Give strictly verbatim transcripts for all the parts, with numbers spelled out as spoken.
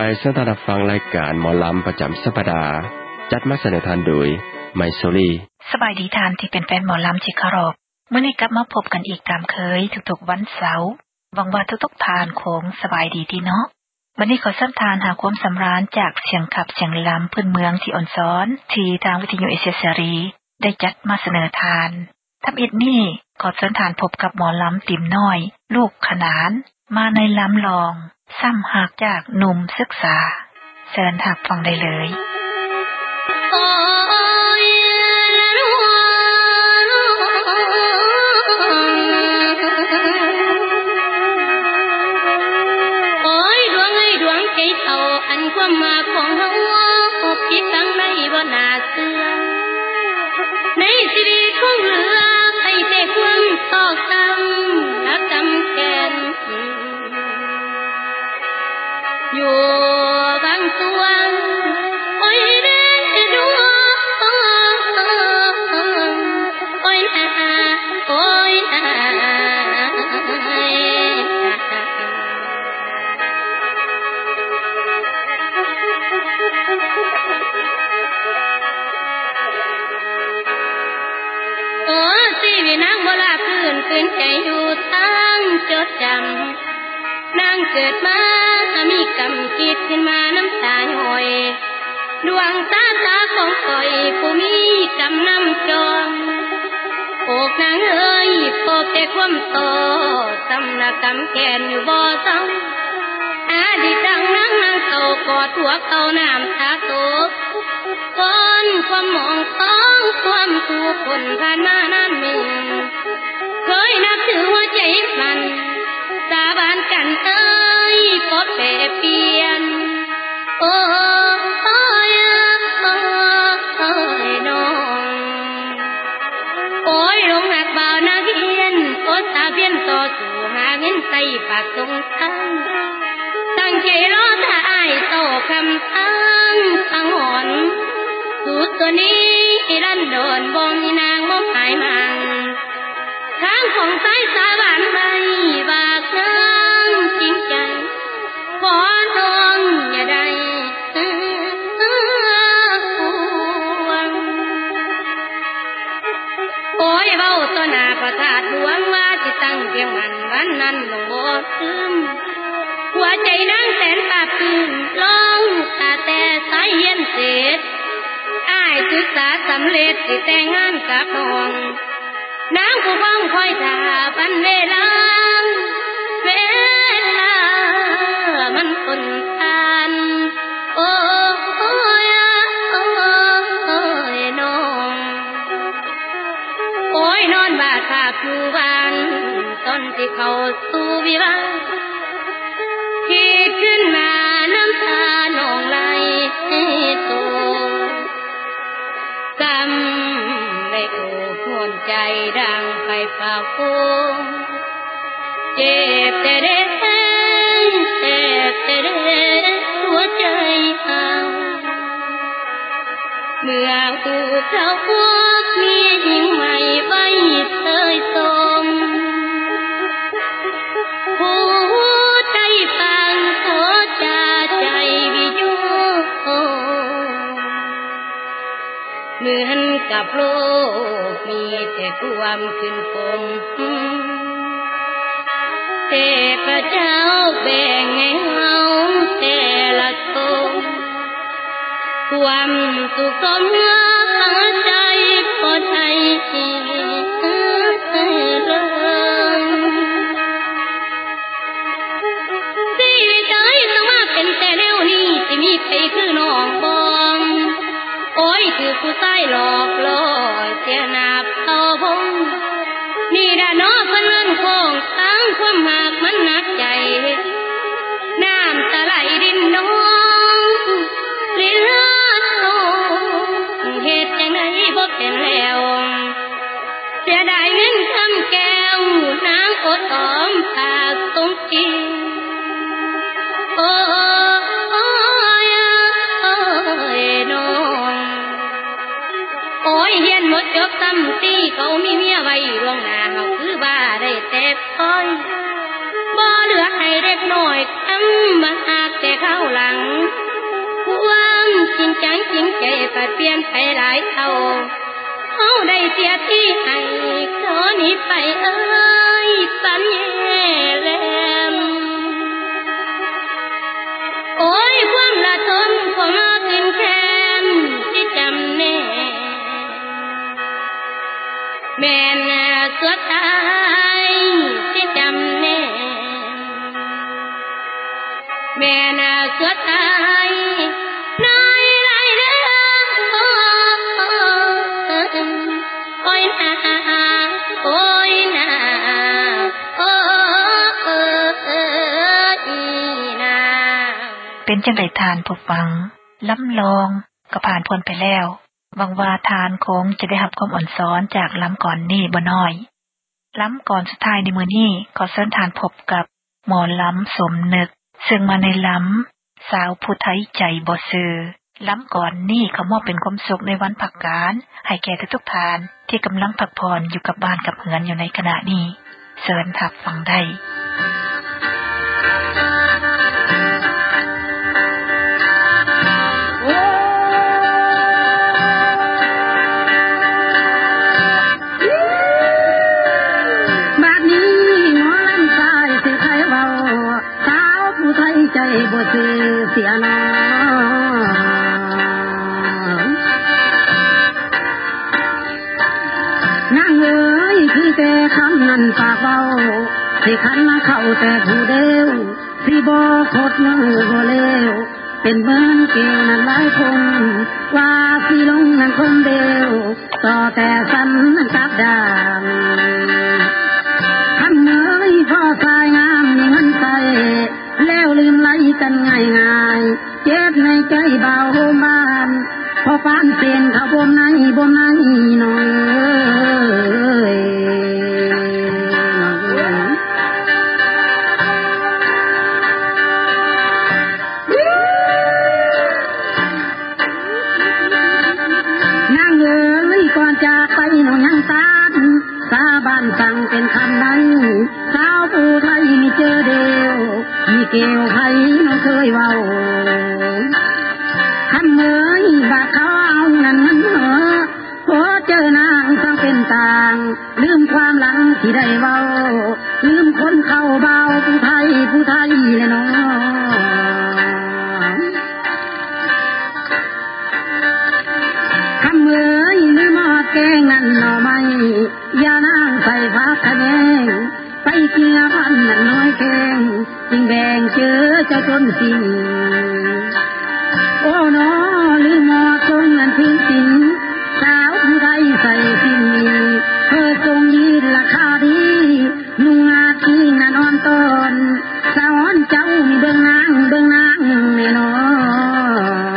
ายเส้นทางฟังรายการหมอลำประจำสัปดาห์จัดมาเสนอทานโดยไมโซลีสบายดีทานที่เป็นแฟนหมอลำที่เคารพมื้อนี้กลับมาพบกันอีกตามเคยทุกๆวันเสาร์หวังว่าทุกๆทานคงสบายดีที่เนาะวันนี้ขอสัมทานหาความสำราญจากเสียงขับเสียงลำพื้นเมืองที่อ่อนซ้อนที่ทางวิทยุเอเชียเสรีได้จัดมาเสนอทานทับอิดนี้ขอเชิญทานพบกับหมอลำติ๋มน้อยลูกขนานมาในลำลองซ้ำหากจากหนุ่มศึกษาเชิญหักฟังได้เลยอันความมาของเฮาอกคิดตั้งในบ่น่าเชื่อในชีวิตของเหลือให้แต่ความตอกช้ำและจำแค้นอยู่บางส่วนโอ้ยเด้อดวงโอ้ยนาโอ้ยนานางบ่ลาพื้นขึ้นใจอยู่ตั้งจดจำนางเกิดมามีกรรมคิดขึ้นมาน้ำตาหอยดวงตาตาของข่อยผู้มีกรรมนำจองโอกนางเอ้ยพบแต่ความโตสำนักกรรมแก่นอยู่บ่เศร้าอาดีตังนางนางเต่ากอดหัวเขาน้ำตาตกก้อนความมองต้องความทุกคนผ่านมานานมีเคยนับถือหัวใจมันสาบานกันเอ้ยพบแปรเปลี่ยนโอ้ยโอ้ยน้องโอ้ยลงหักบ่าวนาเฮียนโอ้ตาเพียนต่อสู่หาเงินใส่ปากตรงทังตั้งใจรอถ้าอ้ายโตคำทั้งทั้งหอนสูตรตัวนี้รันโดนบงนางบ่หายมังทางของสายสาบานไม่บากนางจริงใจขอน้องอย่าได้ห่วงโอ้ยเว้าต่อหน้าประทาดหลวงว่าสิตั้งเพียงมันวันนั้นลงบ่ซึมหัวใจนางแสนปราบปลื้มลองถ้าแต่สายเย็นเสร็จอ้ายศึกษาสำเร็จสิแต่งงานกับน้องนางผู้ฟังคอยท่าวันเวลาเวลามันคนทานโอ้ยโอ้ยน้องโอ้ยนอนบาดภาพอยู่บ้านตอนที่เขาสู่วิวาคิดขึ้นมาน้ำตาหนองไหลโตกำไม่ถูกหวนใจดังไฟป่าโคงเจ็บแต่เด็กเจ็บแต่เด็กหัวใจเอาเมื่อถูกเขาพวกมีหญิงใหม่ไว้เคยทรงผู้ใจฟังโคจาใจวิโยเหมือนกับโลกมีแต่ความขึ้นคงเทพเจ้าแบ่งให้เฮาแต่ละคนความสุขสมเนื้อใจพอใจเลยชีวิตใจสมาเป็นแต่แนวนี้ที่มีใครคือน้องบองโอ้ยคือผู้ใต้หลอกล่อเสียหน้าเท่าพงนี่ด่าน้อพลันคงตั้งความหักมันหนักใจน้ำตาไหลดินน้องลิลาโตเหตุจังไหนบ่เป็นแล้วเสียดายเงินคำแก้วนางอดออมภาคตรงจริงโอ้ยโอ้ยน้องโอ้ยเฮียนหมดจบซ้ำตีเขามีเมียไว้ล่วงหน้าเฮาคือบ้าได้แต่คอยบ่เหลือให้เด็กน้อยทำมาหากแต่เข้าหลังความจริงจังจริงใจปัดเปลี่ยนไปหลายเท่าเฮาได้เสียที่ให้ขอหนีไปเอ้ยสัญญาแลมโอ้ยความละทนก็มาขึ้นแค้นที่จำแน่แม่นสุดท้ายที่จำแน่แม่นสุดท้ายน้อยหลายเด้อโอ้ยนาโอ้ยนาโอ้ยนาเป็นจังได๋ทานผู้ฟังล้ำลองก็ผ่านพ้นไปแล้วหวังว่าทานคงจะได้รับความอ่อนซ้อนจากล้ำก่อนนี้บ่น้อยล้ำก่อนสุดท้ายในมื้อนี้ขอเชิญทานพบกับหมอล้ำสมนึกซึ่งมาในล้ำสาวผู้ไทยใจบ่ซื่อล้ำก่อนนี้เขามอบเป็นความสุขในวันพักการให้แก่ทุกๆทานที่กำลังพักผ่อนอยู่กับบ้านกับเฮือนอยู่ในขณะนี้เชิญรับฟังได้ใจบ่ซื่อเสียน้อนางเอ๋ยคือแต่คำนั้นปากเบาสิคันมาเข้าแต่ผู้เดียวสิบ่คดมือบ่เลวเป็นเหมือนเกลนั้นหลายคนว่าสิลงนั้นคนเดียวต่อแต่สันกับดางคำเอ๋ยพ่อสายงามมีเงินใส่แล้วลืมไหลกันง่ายง่ายเจ็บในใจเบาโฮมบานพอฟานเส้นเขาบ่มในบ่มในน้อยนางเอ๋ยก่อนจากไปหนูยังตานสาบานสั่งเป็นคำนั้นสาวผู้ไทยมีเจอเดียวมีเกี่ยวไผน้องเคยเว้าคำเอ๋ยบาดเขาเอานั่นมันเหอพอเจอนางต้องเป็นต่างลืมความหลังที่ได้เว้าลืมคนเข้าเบาผู้ไทยผู้ไทยเลยน้องคำเอ๋ยลืมหม้อแกงนั่นหน่อไม้ยานางใส่ผักขะแยงไปเกี่ยพันนั่นน้อยแข็งจึงแบ่งเจอเจ้าจนสิ้นโอ้น้อลืมหม้อทรงนั่นทิ้งสิ้นสาวผู้ใดใส่สิ้นนี้เธอทรงยืนราคาดีนุ่งอาชีนั่นอ่อนต้นสาวอ่อนเจ้ามีเบิ่งนางเบิ่งนางแน่นอน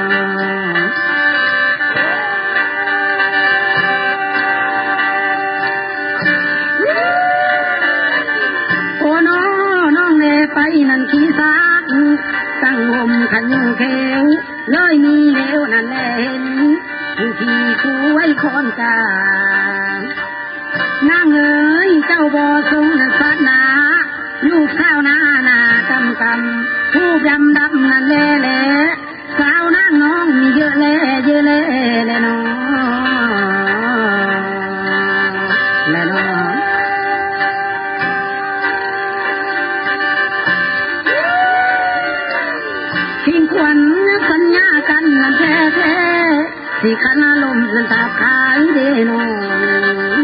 ไปนั่นขี้สากตั้งห่มขันยูเขวเลยมีเลวนั่นแลเห็นผู้ที่คุยคนกานางเอ๋ยเจ้าบ่ทรงนั่นศาสนาลูกสาวนาหน้ากำกำผู้ดำดำนั่นแลแลสาวนางน้องมีเยอะแลเยอะแลแลน้องแลน้องทิ้งควันสัญญากันนั่นแท้แท้ที่ขันลมสันตาขายเดนอง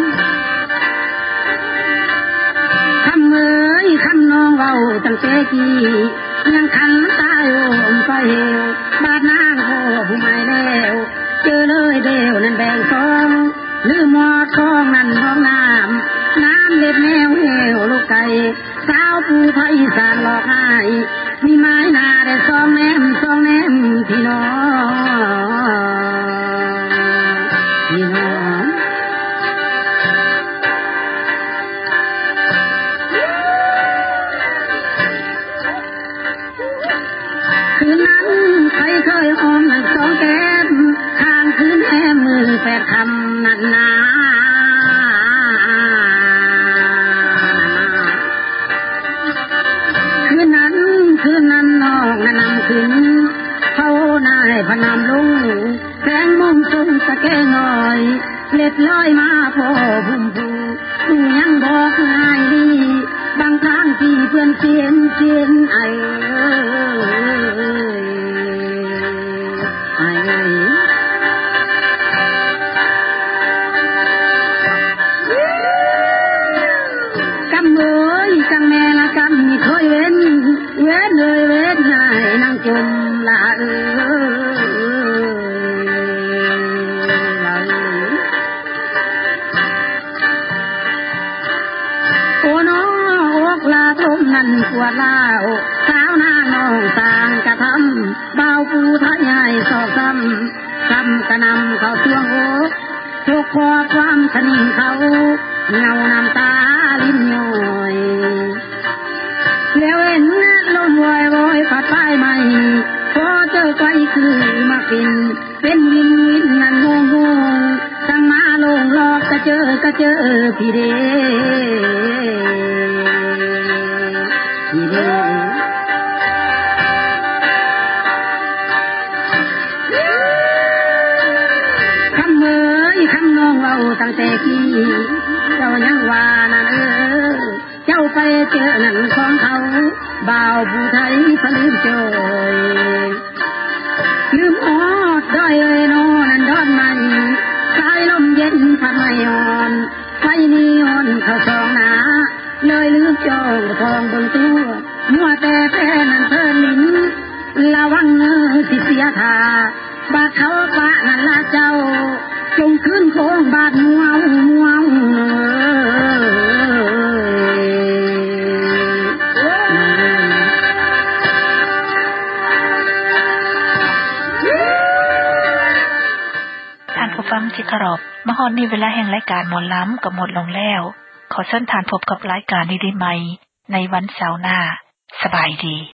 คำเอ๋ยคำน้องเว้าตั้งแต่กี้ยังขันตายโอมไปเหวบาดนางโคผู้ไม่แล้วเจอเลยเดียวนั่นแบ่งสองลืมหมอดคองนั่นห้องน้ำน้ำเล็ดแมวเหวลูกไก่สาวผู้ไทยสารหลอกให้มีไม้นาได้สองแนมสองแนมพี่น้องพี่น้องคืนนั้นใครเคยหอมนั่นสองแก้มข้างคืนแอมมือแปดคำนั่นนาองทรงสะแกงอ่อยเล็ดลอยมาพอบุมผูผู้ยังบอกง่ายดีบางครั้งที่เพื่อนเสียนเสียนไอไอกำเอ้ยจังแม่ละกำนี่เคยเว้นเว้นเลยเว้นให้นางจมละเอ้นั่นปวดเล่าสาวนางน้องต่างกระทำเบาปูทะยายสอกซ้ำซ้ำกระนำเขาช่วงอกทุกขอความขนิ่งเขาเงาน้ำตาลิ้นย้อยแล้วเห็นลมวอยวอยผัดไปใหม่พอเจอไกลคือมาปินเป็นวินวินนั่นงงงจังมาลงหลอกก็เจอก็เจอพี่เดคำเอ๋ยคำน้องเราตั้งแต่กี้เจ้ายังว่านั่นเออเจ้าไปเจอนั่นของเขาบ่าวผู้ไทยพลืมโจยลืมอดด้อยเอ้ยนอนั่นดอนมันสายลมเย็นพัดไม่อ่อนไฟนีออนเข้าสองหนาเลยลืมจองทองบนตัวมัวแต่แพ้นั่นเธอลิ้นระวังเงอสิเสียท่าบาดเขาปะนั่นละเจ้าจงขึ้นโค้งบาดมัวมัวท่านผู้ฟังที่เคารพมหรนี้เวลาแห่งรายการหมอล้ำก็หมดลงแล้วขอเชิญท่านพบกับรายการดีๆใหม่ในวันเสาร์หน้าสบายดี